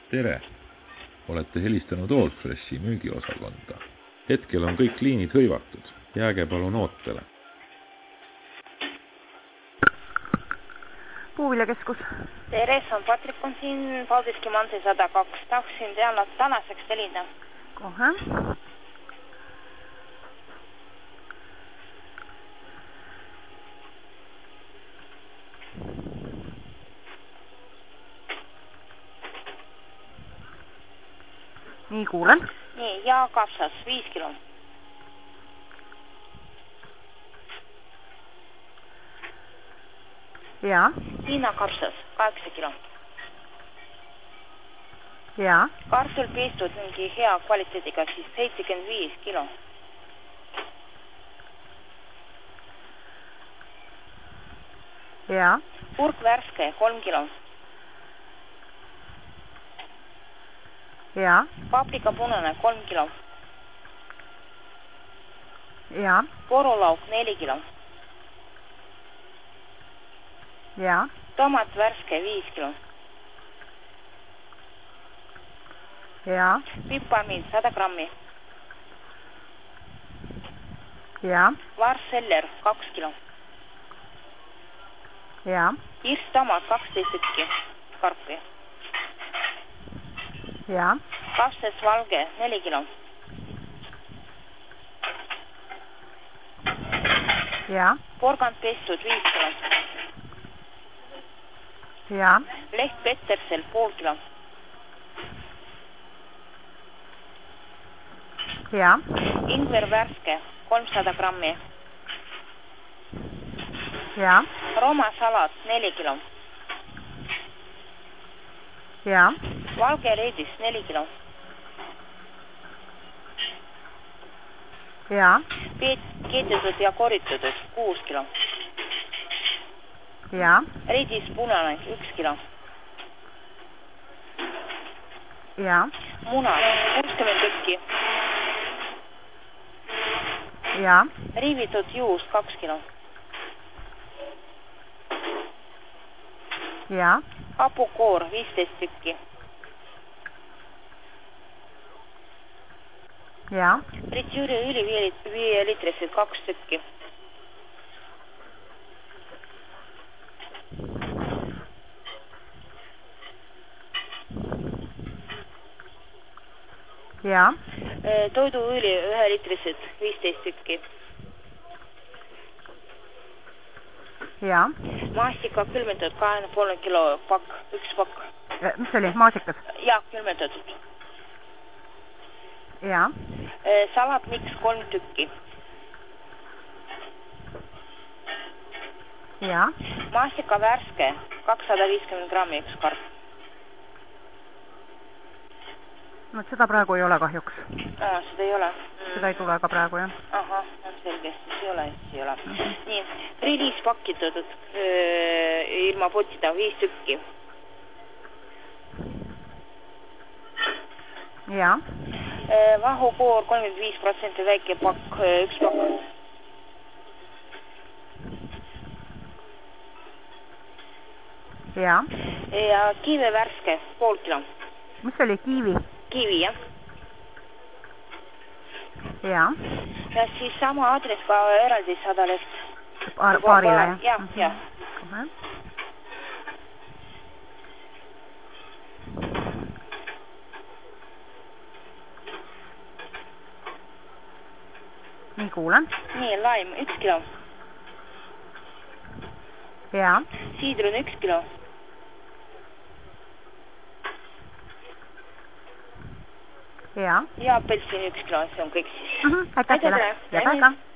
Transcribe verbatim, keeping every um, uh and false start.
Tere! Olete helistanud Allfreshi müügiosakonda. Hetkel on kõik liinid hõivatud. Jääge palun ootele. Puuviljakeskus. Tere, on Patrik on siin Paldiski Mansi sada kaks. Tahaksin teada tänaseks telida. Kohe. Nii, kuulen. Nii, ja kapsas, viis kilo. Ja. Hiina kapsas, kaheksa kilo. Ja. Kartul piistud mingi hea kvaliteediga, siis seitsekümmend viis kilo. Ja. Purk värske, kolm kilo. Ja. Paprika punane, kolm kilo. Ja. Porulauk, neli kilo. Ja. Tomat värske, viis kilo. Ja. Piparmiin, sada grammi. Ja. Varsseller, kaks kilo. Ja. Irstomat, kaksteist tükki. Karpi. Ja. Kapsas valge, neli kilo. Ja. Porgand pestud, viis kilo. Ja. Leht Petersel, pool kilo. Ja. Ingver värske, kolmsada grammi. Ja. Roma salat, neli kilo. Ja. Valge reedis, neli kilo. Ja. Keedetud ja koritatud, kuus kilo. Ja. Reedis punane, üks kilo. Ja. Muna, kuuskümmend tükki. Ja. Riivitud juust, kaks kilo. Ja. Hapukoor, viisteist tükki. Ja. Fritüüri üli viie litrisid, kaks tükki. Ja. Toiduõli ühe litrisid, viisteist tükki. Ja. Maasika külmetatud kahe poole kilo pakk, üks pakk. Mis oli? Maasikas? Ja, külmetatud. Ja. Salat miks kolm tükki. Ja. Maasika värske, kakssada viiskümmend grammi, üks karp. No, seda praegu ei ole kahjuks. Aa, seda ei ole. Mm. Seda ei tule ka praegu, jah. Aha, on selge, siis ei ole, siis ei ole. Mm -hmm. Nii, rilis pakitatud öö, ilma potida, viis tükki. Ja. Vahukoor, kolmkümmend viis protsenti väike pakk, üks pakk. Ja. Ja kiive värske, pool kilo. Mis oli kiivi? Kiivi, jah. Ja. Ja siis sama adress ka eraldi sada leht. Paar, paarile, jah? Jah, jah. Kohe. Nii, kuulen. Nii, laim, üks kilo. Ja. Siidrun, üks kilo. Ja. Ja apelsin, üks kilo, see on kõik siis. Mhm, aitäh teile. Ja päeva.